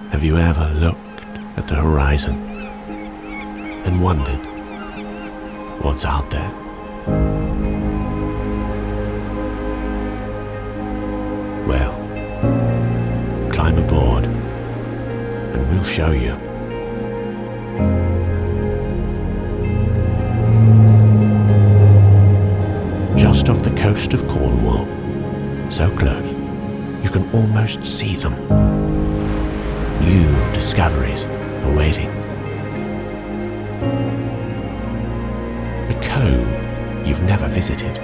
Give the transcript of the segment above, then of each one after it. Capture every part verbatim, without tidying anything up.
Have you ever looked at the horizon and wondered what's out there? Well, climb aboard and we'll show you. Just off the coast of Cornwall, so close you can almost see them. New discoveries are waiting. A cove you've never visited.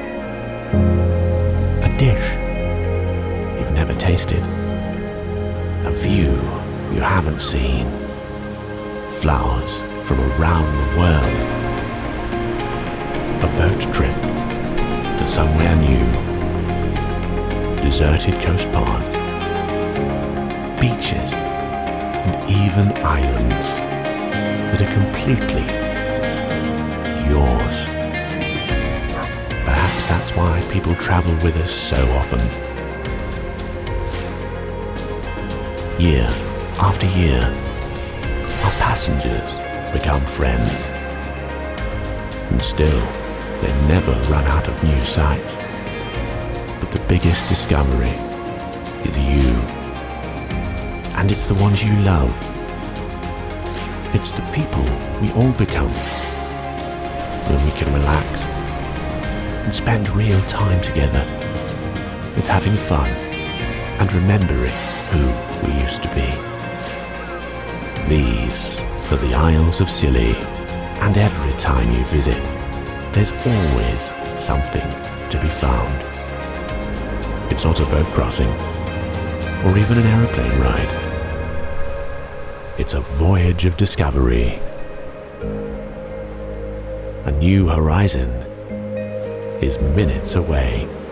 A dish you've never tasted. A view you haven't seen. Flowers from around the world. A boat trip to somewhere new. Deserted coast paths. Beaches and even islands that are completely yours. Perhaps that's why people travel with us so often. Year after year, our passengers become friends. And still, they never run out of new sights. But the biggest discovery is you. And it's the ones you love. It's the people we all become when we can relax and spend real time together. It's having fun and remembering who we used to be. These are the Isles of Scilly, and every time you visit, there's always something to be found. It's not a boat crossing or even an aeroplane ride. It's a voyage of discovery. A new horizon is minutes away.